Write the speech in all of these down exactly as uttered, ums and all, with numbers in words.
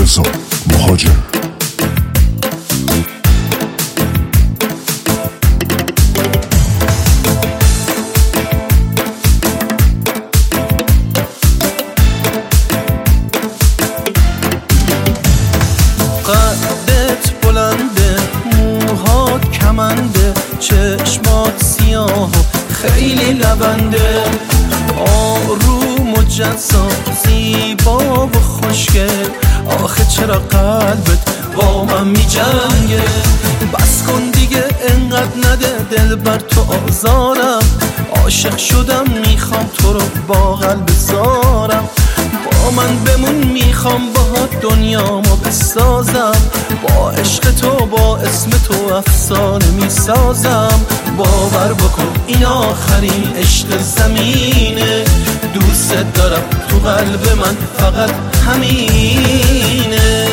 رضا مهاجر. قدت بلنده، موها کمنده، چشمات سیاه و خیلی لبنده، آروم و جذاب، زیبا و خوشگل، آخه چرا قلبت با من می جنگه؟ بس کن دیگه انقدر نده دل بر تو آزارم، عاشق شدم میخوام تو رو با قلب زارم، با من بمون میخوام باهات دنیامو بسازم، با عشق تو با اسم تو افسانه میسازم، باور بکن این آخرین عشق زمینه، دوست دارم تو قلب من فقط همینه.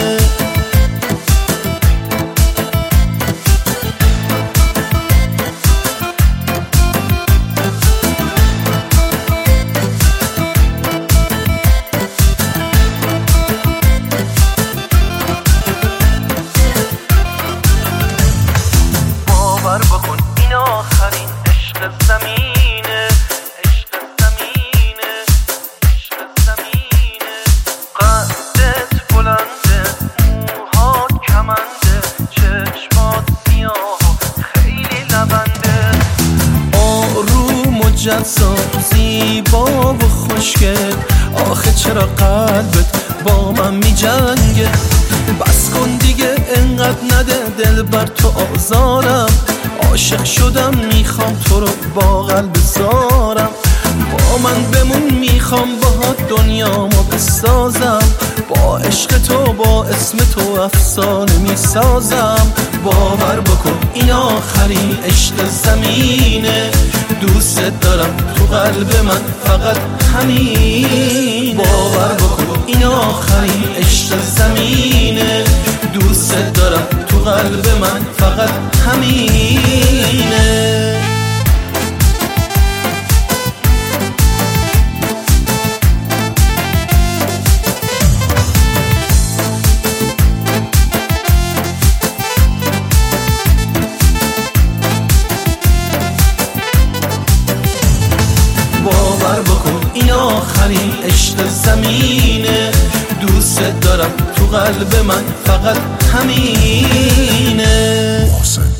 باور بکن این آخرین عشق زمینه، عشق زمینه، عشق زمینه. قدت بلنده، موها کمنده، چشمات سیاه و خیلی لبنده، آروم و جذاب، زیبا و خوشگل، آخه چرا قلبت با من می جنگه؟ بس کن دیگه انقدر نده دل بر تو آزارم، عاشق شدم میخوام تو رو با قلب زارم، با من بمون میخوام باهات دنیامو بسازم، با عشق تو با اسم تو افسانه میسازم، باور بکن این آخرین عشق زمینه، دوست دارم تو قلب من فقط همین، باور بکن این آخرین عشق زمینه، دوست دارم تو قلب من فقط همینه. باور بکن این آخرین عشق زمینه، دوست دارم تو قلب من فقط همینه.